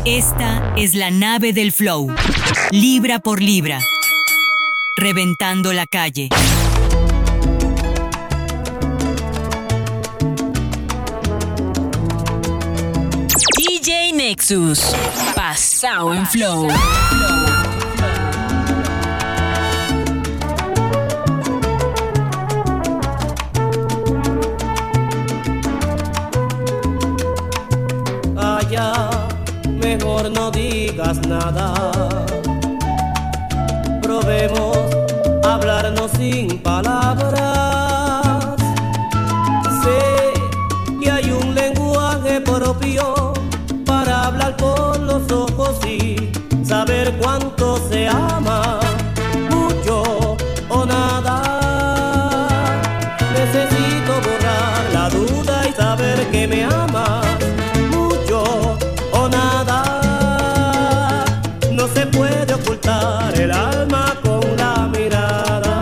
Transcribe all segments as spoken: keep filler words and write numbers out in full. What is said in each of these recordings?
Esta es la nave del flow, libra por libra, reventando la calle. D J Nexus, pasado en flow. Mejor no digas nada. Probemos hablarnos sin palabras. Sé que hay un lenguaje propio para hablar por los ojos y saber cuánto se ama, mucho o nada. Necesito borrar la duda y saber que me amas. No se puede ocultar el alma con la mirada.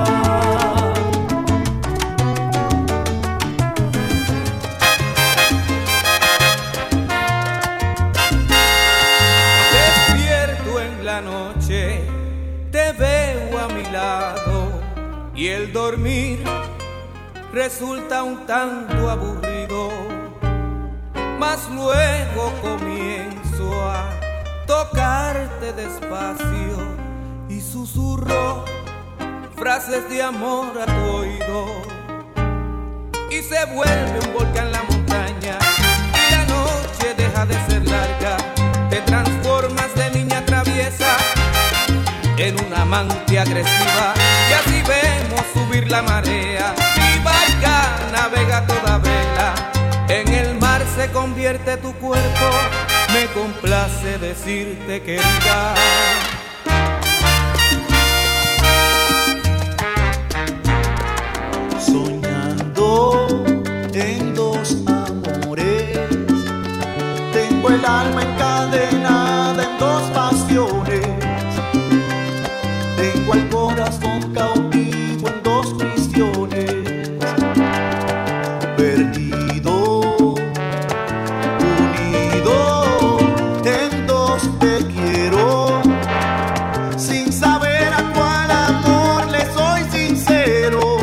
Despierto en la noche, te veo a mi lado y el dormir resulta un tanto aburrido. Mas luego comienzo a tocarte despacio y susurro frases de amor a tu oído. Y se vuelve un volcán la montaña y la noche deja de ser larga. Te transformas de niña traviesa en una amante agresiva. Y así vemos subir la marea, mi barca navega a toda vela. En el mar se convierte tu cuerpo, me complace decirte querida. Soñando en dos amores, tengo el alma encadenada en dos pasiones. Tengo el corazón cautivo en dos prisiones. Perdido, unido, en dos te quiero, sin saber a cuál amor le soy sincero,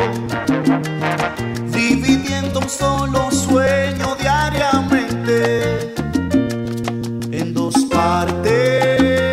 dividiendo un solo sueño diariamente en dos partes.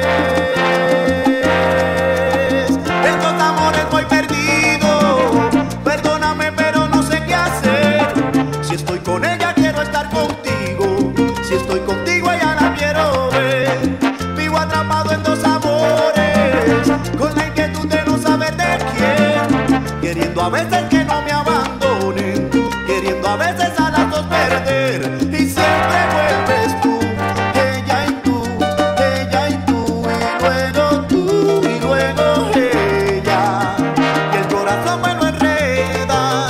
En dos amores voy perdido, perdóname pero no sé qué hacer. Si estoy con ella quiero estar contigo, si estoy contigo ella la quiero ver. Vivo atrapado en dos amores, con la inquietud de no saber de quién, queriendo a veces que no me abandonen, queriendo a veces a las dos perder. Y siempre vuelves tú, ella y tú, ella y tú, y luego tú, y luego ella, y el corazón me lo enreda,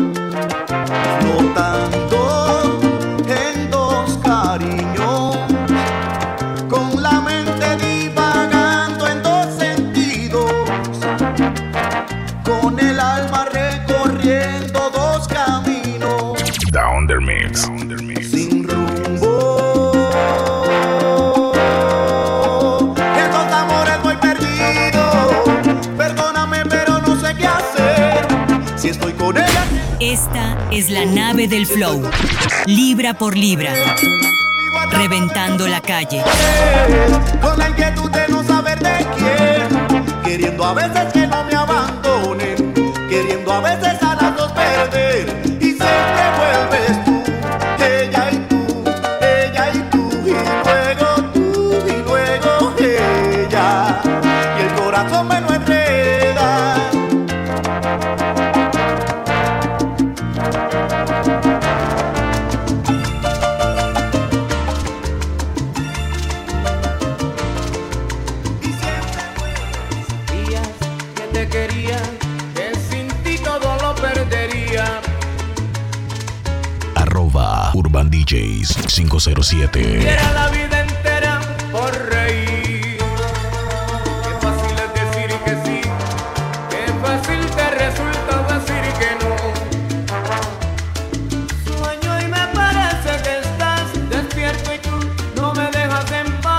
flotando en dos cariños, con la mente divagando en dos sentidos, con el alma recorriendo dos caminos, Down the mix. sin rumbo. En dos amores voy perdido, perdóname pero no sé qué hacer. Si estoy con ella Esta es la nave del flow, libra por libra, reventando la calle. con la inquietud de no saber de quién, queriendo a veces que no me abandonen, queriendo a veces a las dos perder. Y siempre vuelves tú, ella y tú, ella y tú, y luego tú, y luego ella, y el corazón me lo enreda. Días que te quería, que sin ti todo lo perdería. Arroba Urban D Js cinco cero siete. Diera la vida entera por reír. Qué fácil es decir que sí, qué fácil te resulta decir que no. Sueño y me parece que estás despierto y tú no me dejas en paz.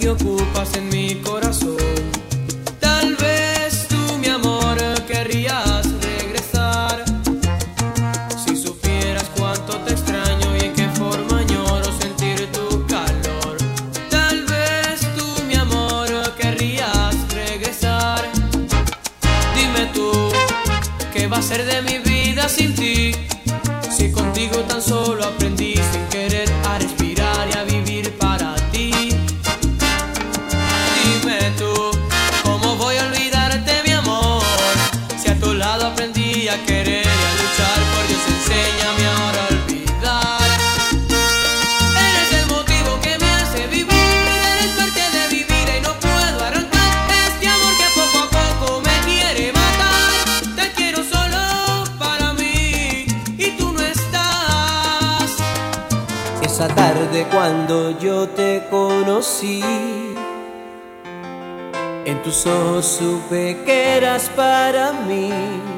que ocupas en mi corazón. Tal vez tú, mi amor, querrías regresar. Si supieras cuánto te extraño y en qué forma añoro sentir tu calor. Tal vez tú, mi amor, querrías regresar. Dime tú, ¿qué va a ser de mi vida sin ti? Si contigo tan solo aprendí sin querer a respirar y a vivir para ti. Dime tú, ¿cómo voy a olvidarte, mi amor? Si a tu lado aprendí a querer y a luchar, por Dios enséñame ahora a olvidar. Eres el motivo que me hace vivir, eres parte de mi vida y no puedo arrancar este amor que poco a poco me quiere matar. Te quiero solo para mí y tú no estás. Esa tarde cuando yo te conocí, en tus ojos supe que eras para mí,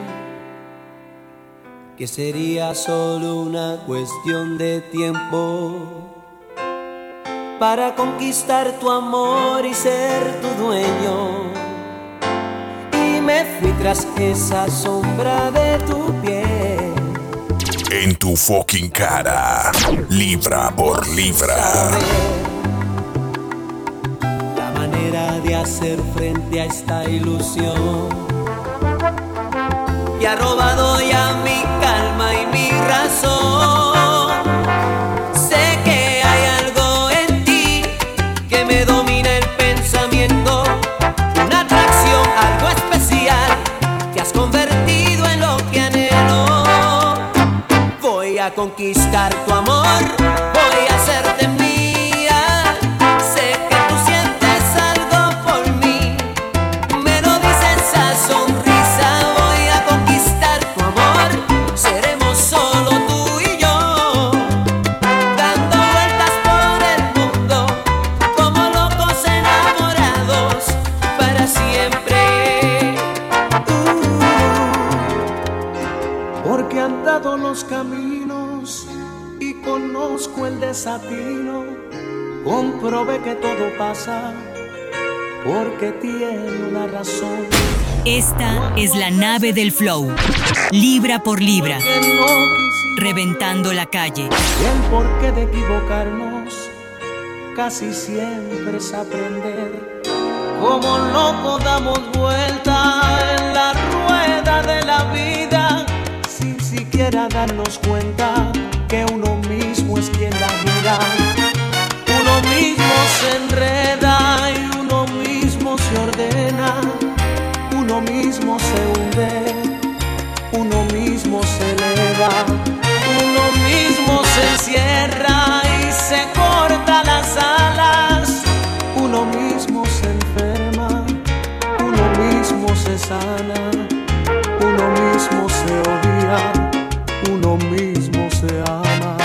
que sería solo una cuestión de tiempo para conquistar tu amor y ser tu dueño. Y me fui tras esa sombra de tu piel, En tu fucking cara, libra por libra. la manera de hacer frente a esta ilusión que ha robado ya mi calma y mi razón. Sé que hay algo en ti que me domina el pensamiento, una atracción, algo especial, te has convertido en lo que anhelo. Voy a conquistar tu amor, voy a hacerte mía. Sé que tú sientes algo por mí, me lo dice esa sonrisa. Voy a conquistar tu amor, seremos solo tú y yo, dando vueltas por el mundo como locos enamorados para siempre. Uh. Porque han dado los caminos y conozco el desatino. Comprobé que todo pasa porque tiene una razón. Esta es la nave del flow, libra por libra, Que no quisiera, reventando la calle. y el porqué de equivocarnos casi siempre es aprender. Como loco damos vuelta en la rueda de la vida sin siquiera darnos cuenta que uno mismo es quien la gira. Uno mismo se enreda y uno mismo se ordena. Uno mismo se hunde, uno mismo se eleva. Uno mismo se encierra y se corta las alas. Uno mismo se enferma, uno mismo se sana. Uno mismo se odia, uno mismo se ama.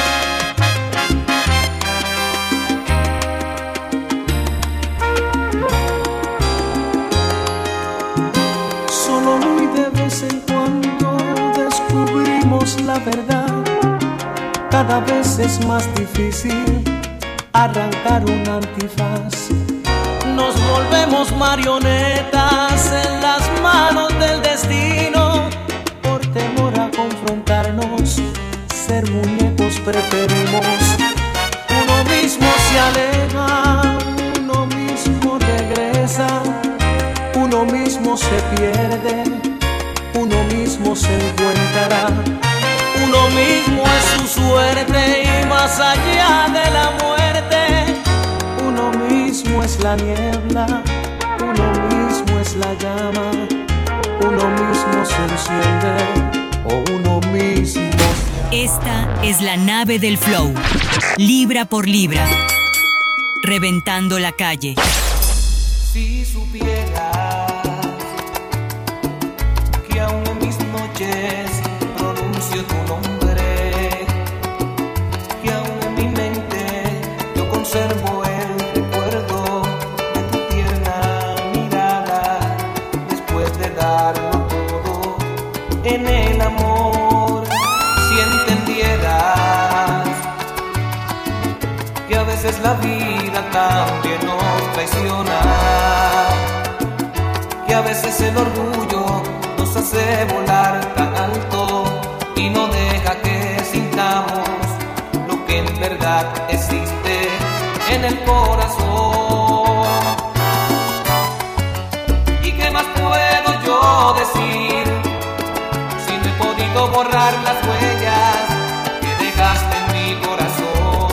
Solo muy de vez en cuando descubrimos la verdad. Cada vez es más difícil arrancar un antifaz. Nos volvemos marionetas en las manos del destino. Por temor a confrontarnos, ser muñecos preferimos. Uno mismo se aleja, uno mismo regresa. Uno mismo se pierde, uno mismo se encuentra. Uno mismo es su suerte y más allá de la muerte. Uno mismo es la niebla, uno mismo es la llama. Uno mismo se enciende o uno mismo se... Esta es la nave del flow, libra por libra, reventando la calle. Si supieras que aún en mis noches pronuncio tu nombre, que aún en mi mente yo conservo el recuerdo de tu tierna mirada, después de darlo todo en el amor. Si entendieras que a veces la vida también nos traicionar, que a veces el orgullo nos hace volar tan alto y no deja que sintamos lo que en verdad existe en el corazón. ¿Y qué más puedo yo decir si no he podido borrar las huellas que dejaste en mi corazón?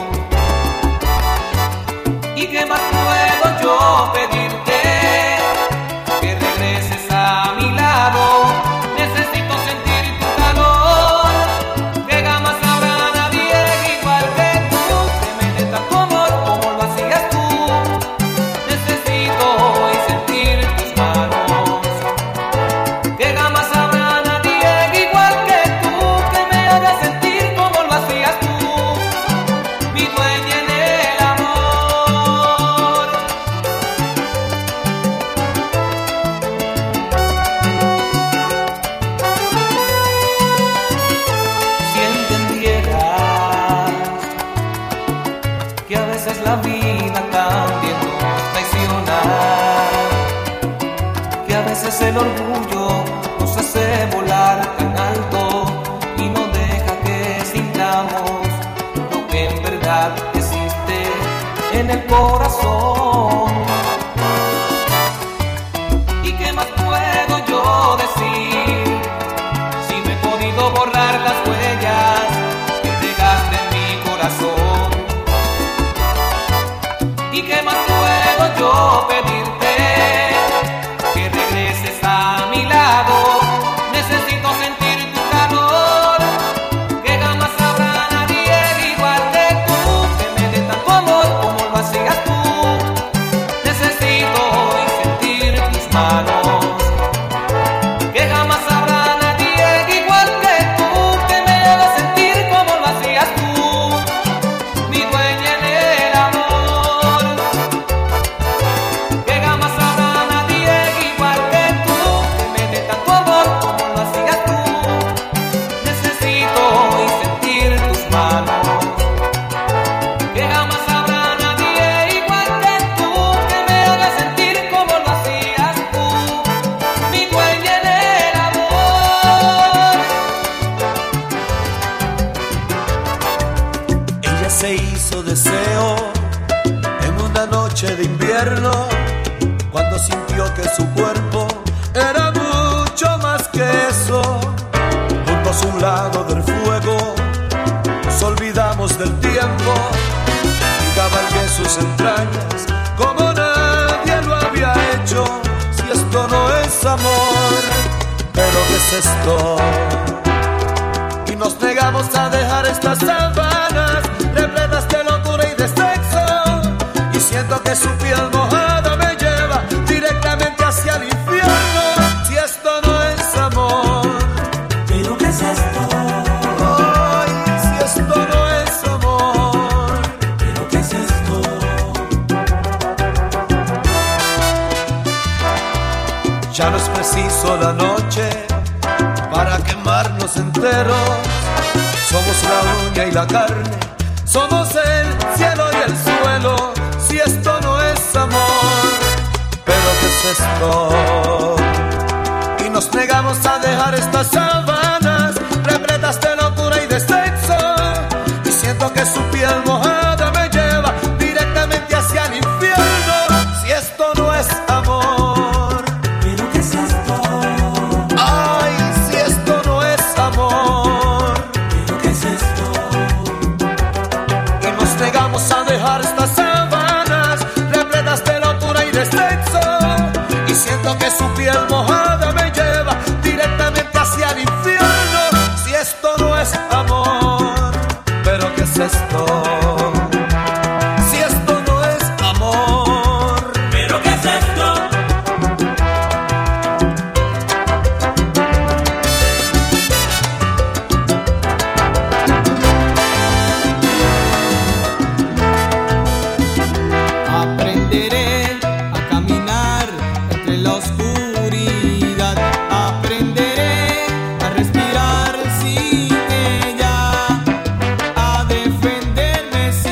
¿Y qué más puedo yo pedirte? Que regreses a mi lado. Necesito sentir tu calor, que jamás habrá nadie igual que tú, que me dé tanto amor como lo hacías tú. Necesito hoy sentir tus manos, que jamás habrá nadie igual que tú, que me haga sentir como lo hacías tú, mi dueña en el amor. Si entendieras que a veces la vida también nos traiciona, que a veces el orgullo nos hace volar tan alto y no deja que sintamos lo que en verdad existe en el corazón. ¿Y qué más puedo yo decir si no he podido borrar las huellas que dejaste en mi corazón? ¿Y qué más puedo yo pedirte? Que regreses a mi lado. Necesito sentir tu calor, que jamás habrá nadie igual que tú, que me dé tanto amor como lo hacías tú. Necesito hoy sentir tus manos, que jamás habrá nadie igual que tú, que me haga sentir como lo hacías tú, mi dueña en el amor. Que jamás habrá nadie igual que tú, que me dé tanto amor como lo hacías tú. Necesito hoy sentir tus manos, que jamás habrá nadie igual que tú, que me haga sentir como lo hacías tú, mi dueña en el amor. Ella se hizo deseo en una noche de invierno, cuando sintió que su cuerpo era mucho más que eso. Juntos a un lado del fuego nos olvidamos del tiempo y cabalgué sus entrañas como nadie lo había hecho. Si esto no es amor, pero ¿qué es esto? Y nos negamos a dejar estas sábanas repletas de locura y de sexo, y siento que su piel mojada me lleva directamente hacia el infierno. Si esto no es amor, ¿Pero qué es esto? ay, si esto no es amor, ¿Pero qué es esto? ya no es preciso la noche para quemarnos enteros. Somos la uña y la carne, somos el cielo y el suelo. Si esto no es amor, pero ¿qué es esto? Y nos negamos a dejar estas sábanas repletas de locura y de sexo, y siento que su piel mojada me lleva directamente hacia el infierno. Si esto no es amor, ¿Pero qué es esto? ay, si esto no es amor, ¿Pero qué es esto? y nos negamos a dejar estas sábanas repletas de locura y de sexo, y siento que su piel mojada me lleva directamente hacia el infierno. Si esto no es amor, pero ¿qué es esto? Si esto no es amor, ¿Pero qué es esto? Aprenderé a caminar entre la oscuridad, aprenderé a respirar sin ella, a defenderme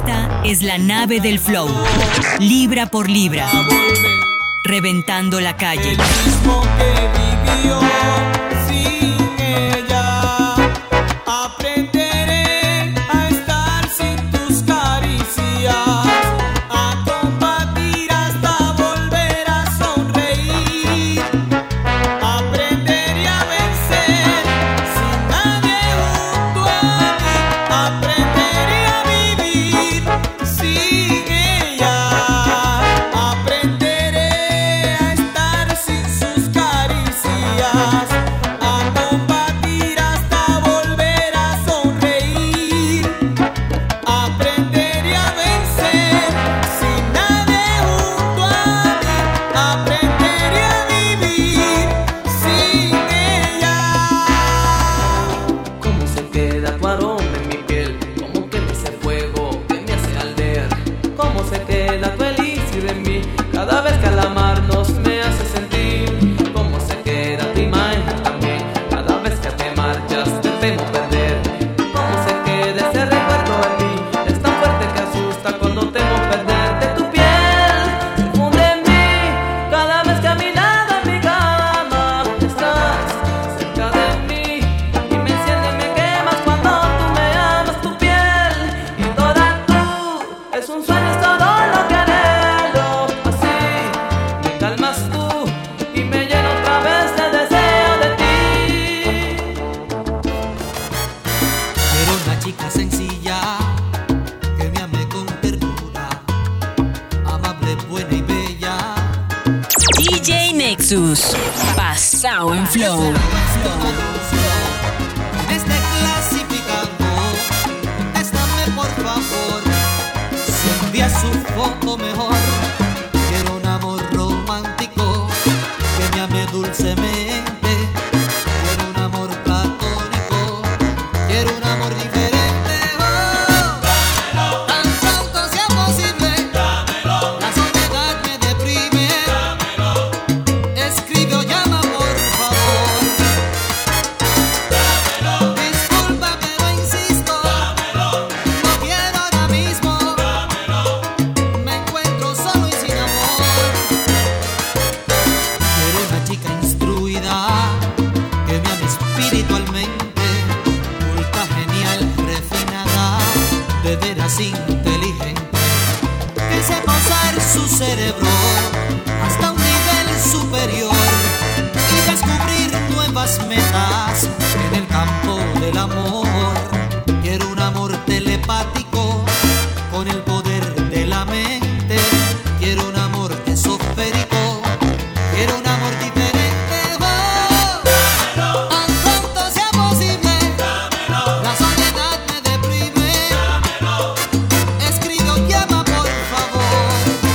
Esta es la nave del flow, libra por libra, reventando la calle. El mismo que vivió sin ella, aprenderé a estar sin tus caricias, a combatir hasta volver a sonreír. Aprenderé a vencer sin nadie junto a mí. Aprenderé a vivir sin ella. Aprenderé a estar sin sus caricias, a combatir hasta volver a sonreír. Aprenderé a vencer sin nadie junto a mí. Aprenderé a vivir sin ella. Cómo se queda tu aroma en mi piel, como que ese fuego que me hace arder. Cómo se queda tu elixir en mí, cada vez que al amarnos me hace sentir. Cómo se queda tu imagen también, cada vez que te marchas te temo perder. Cómo se queda ese recuerdo en mí, es tan fuerte que asusta cuando temo perderte. Tu piel se funde en mí, cada vez que a mi lado en mi cama estás cerca de mí, y me enciende y me quemas cuando tú me amas. Tu piel y toda tú es un sueño, es todo lo que anhelo. Así me calmas tú y me lleno otra vez de deseo de ti. Quiero una chica sencilla que me ame con ternura, amable, buena y bella. D J Nexus, pasao en flow. En este clasificador, contéstame por favor, si envías su foto mejor. Quiero un amor romántico que me ame dulcemente. Quiero un amor platónico, quiero un amor diferente. Oh, tan pronto sea posible, la soledad me deprime. Escribe o llama por favor. Disculpa pero insisto, no quiero ahora mismo. Me encuentro solo y sin amor. Quiero una chica instruida que me ame espiritualmente, culta, genial, refinada, de veras inteligente, que sepa usar su cerebro hasta un nivel superior y descubrir nuevas metas en el campo del amor. Quiero un amor telepático con el poder de la mente. Quiero un amor esotérico, quiero un amor diferente. Oh, tan pronto sea posible, la soledad me deprime. Escribe o llama por favor.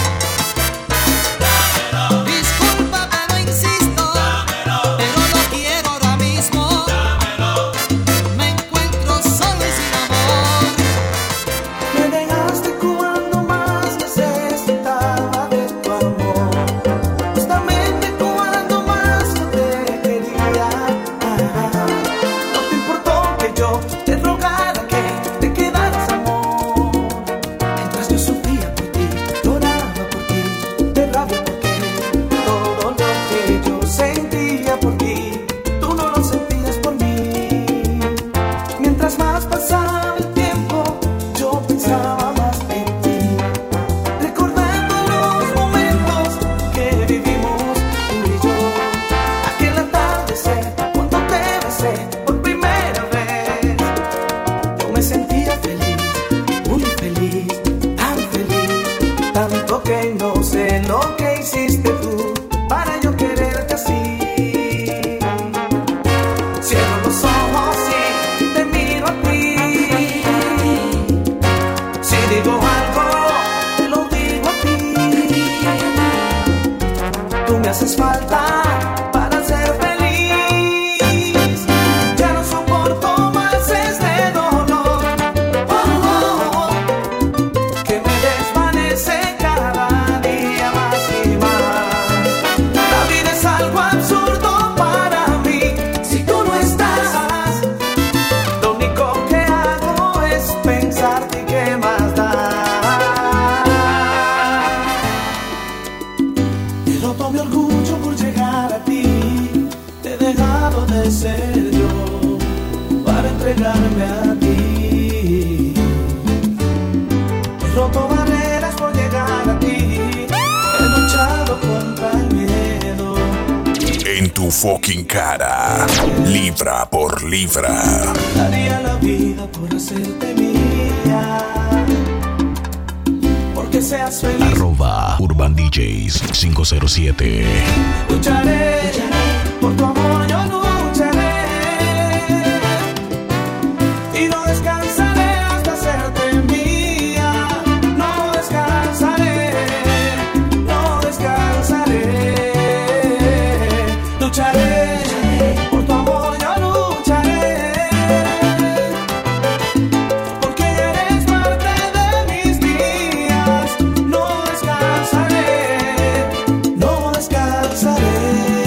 Disculpa pero insisto, pero no quiero ahora mismo. Me encuentro solo y sin amor. Me dejaste cuando más necesitaba de tu amor, justamente cuando más yo te quería. No te importó que yo te rogara que te quedaras, amor, mientras yo sufría por ti, lloraba por ti, de rabia porque todo lo que yo sentía por ti, tú no lo sentías por mí. Mientras más pasaba el tiempo, yo pensaba más en ti, recordando los momentos que vivimos tú y yo. Aquel atardecer, cuando te besé por primera vez, yo me sentía feliz, muy feliz, tan feliz, tanto que no sé lo que hiciste tú para yo quererte así. Cierro los ojos y te miro a ti. tu fucking cara, libra por libra. Daría la vida por hacerte mía, porque seas feliz. Arroba Urban D Js cinco cero siete. Lucharé, por tu amor yo lucharé, y no descansaré hasta hacerte mía. No descansaré, no descansaré. Lucharé, por tu amor yo lucharé, porque eres parte de mis días. No descansaré, no descansaré.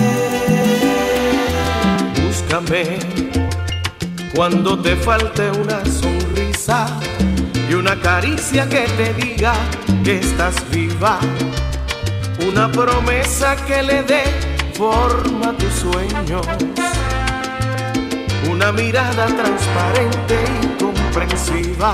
Búscame cuando te falte una sonrisa y una caricia que te diga que estás viva, una promesa que le dé forma a tus sueños, una mirada transparente y comprensiva.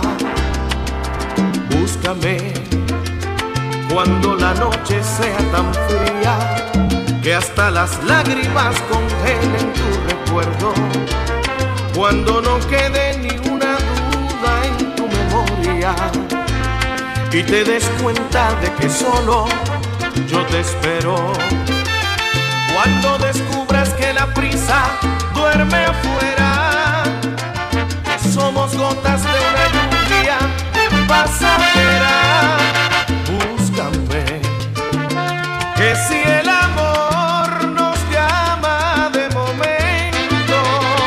Búscame cuando la noche sea tan fría que hasta las lágrimas congelen tu recuerdo, cuando no quede ni una duda en tu memoria y te des cuenta de que solo yo te espero. Cuando descubras que la prisa duerme afuera, que somos gotas de una lluvia pasajera. Búscame, que si el amor nos llama de momento,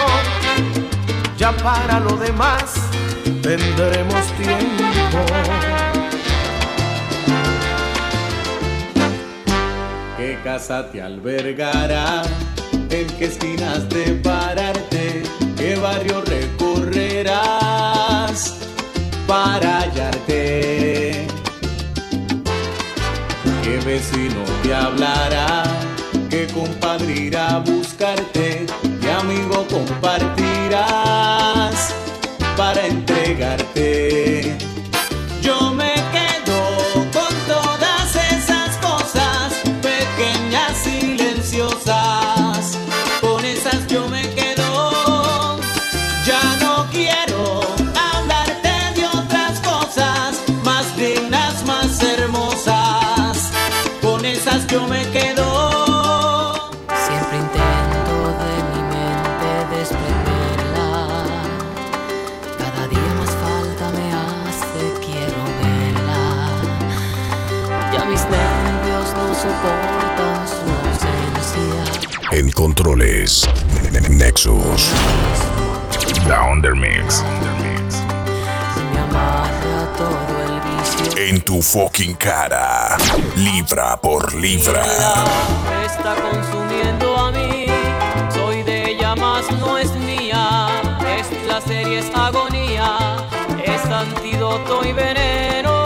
ya para lo demás tendremos tiempo. ¿Qué casa te albergará? ¿En qué esquinas de pararte? ¿Qué barrio recorrerás para hallarte? ¿Qué vecino te hablará? ¿Qué compadre irá a buscarte? ¿Qué amigo compartirás para entregarte? Yo me quedo con todas esas cosas pequeñas, silenciosas, con esas yo me quedo. Ya no quiero hablarte de otras cosas más dignas, más hermosas, con esas yo me quedo. Siempre intento de mi mente desprenderla, cada día más falta me hace, quiero verla. Ya mis nervios no soportan su ausencia. En controles, Nexus. Down the mix. Me amarra todo el vicio. En tu fucking cara, libra por libra. Me está consumiendo a mí, soy de ella más no es mía. Es placer y es agonía, es antídoto y veneno.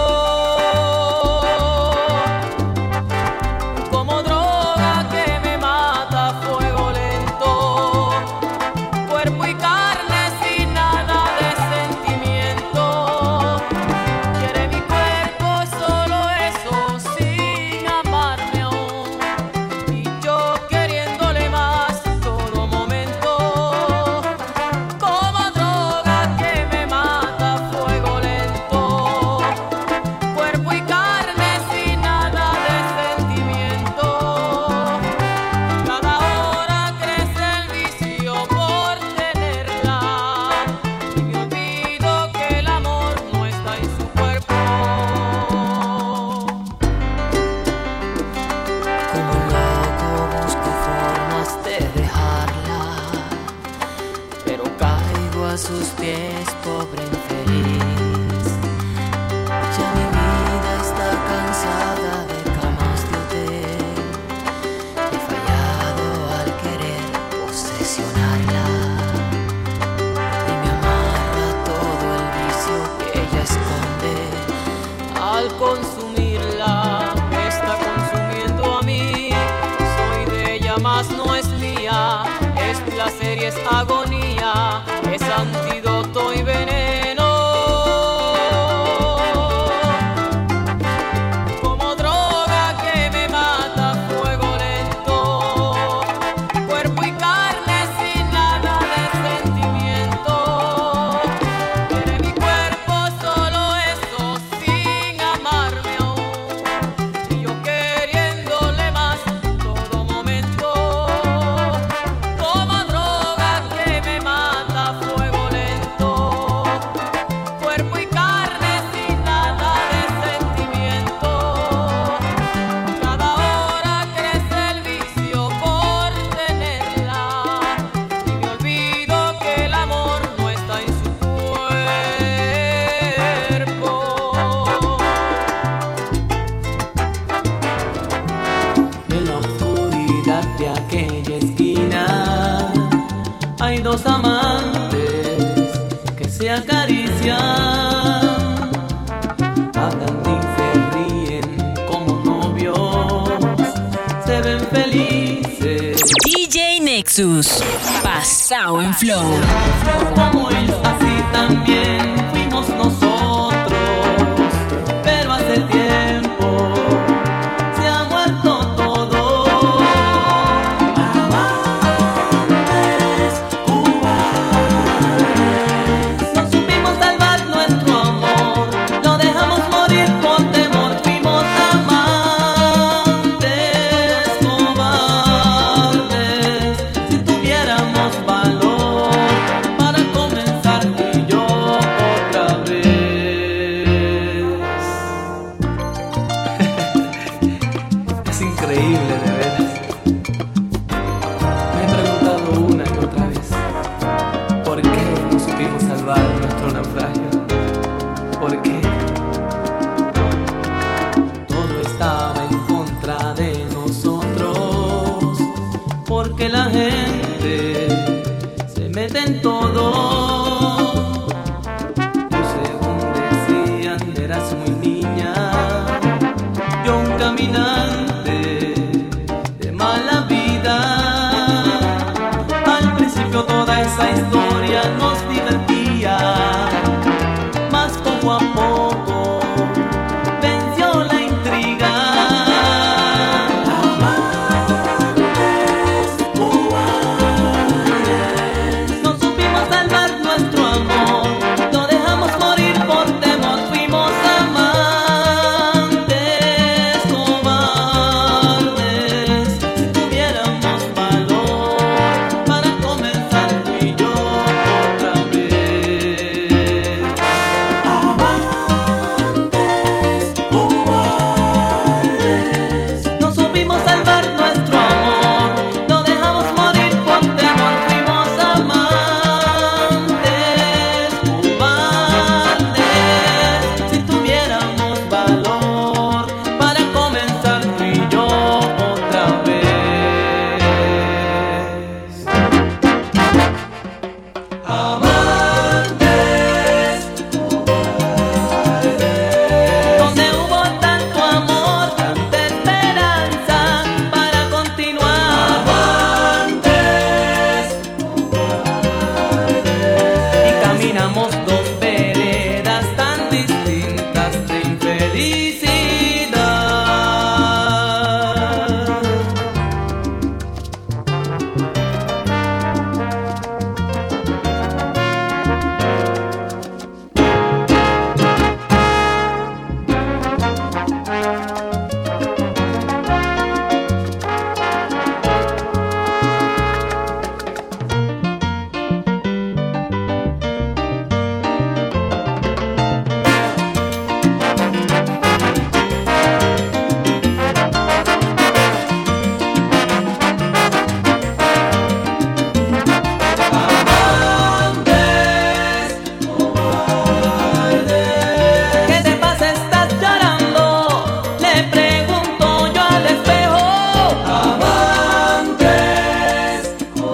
Como droga que me mata a fuego lento, cuerpo y carne sin nada de sentimiento. Quiere mi cuerpo solo eso, sin amarme aún, y yo queriéndole más todo momento. Como droga que me mata a fuego lento, cuerpo y carne sin nada de sentimiento. Cada hora crece el vicio por tenerla, y me olvido que el amor no está en su cuerpo. Como un loco busco formas de dejarla, pero caigo a sus pies, pobre infeliz. Ya mi vida está cansada de camas de hotel. He fallado al querer posesionarla, y me amarra todo el vicio que ella esconde. Al consumirla, me está consumiendo a mí. Soy de ella más no es mía. Es placer y es agonía, es antídoto y veneno. Como droga que me mata a fuego lento, se acarician, hablan y se ríen como novios, se ven felices. D J Nexus, pasado en flow. Como ellos, así también fuimos nosotros, pero hace tiempo se ha muerto todo. Amantes cubanos, no supimos salvar nuestro amor, lo dejamos morir por temor. Fuimos amantes cobardes. Si tuviéramos valor para comenzar tú y yo otra vez. Es increíble, de veras. Me he preguntado una y otra vez, ¿por qué no supimos salvar nuestro naufragio? ¿Por qué? Todo estaba en contra de nosotros, porque la gente se mete en todo. Tú, según decían, eras muy niña, yo un caminante de mala vida. Al principio toda esa historia nos divertía, mas poco a poco venció la intriga. No supimos salvar nuestro amor, lo dejamos morir por temor. Fuimos amantes cobardes. Si tuviéramos valor para comenzar tú y yo otra vez. Amantes cobardes. No supimos salvar nuestro amor, lo dejamos morir por temor. Fuimos amantes cobardes. Si tuviéramos valor para comenzar tú y yo otra vez. Amantes cobardes. Donde hubo tanto amor, tanta esperanza para continuar. Amantes cobardes. Y caminamos dos veredas tan distintas de infelicidad. Amantes cobardes. ¿Qué te pasa? ¿Estás llorando? Le pregunto yo al espejo. Amantes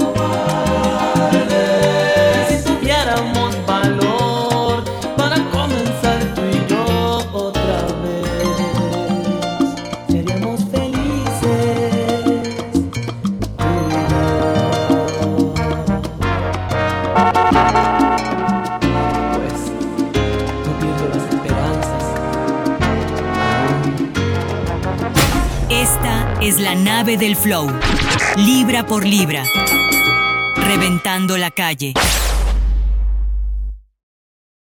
cobardes. Si tuviéramos valor para comenzar tú y yo otra vez, seríamos felices tú y yo. Pues no pierdo las esperanzas aún. Esta es la nave del flow, libra por libra, reventando la calle.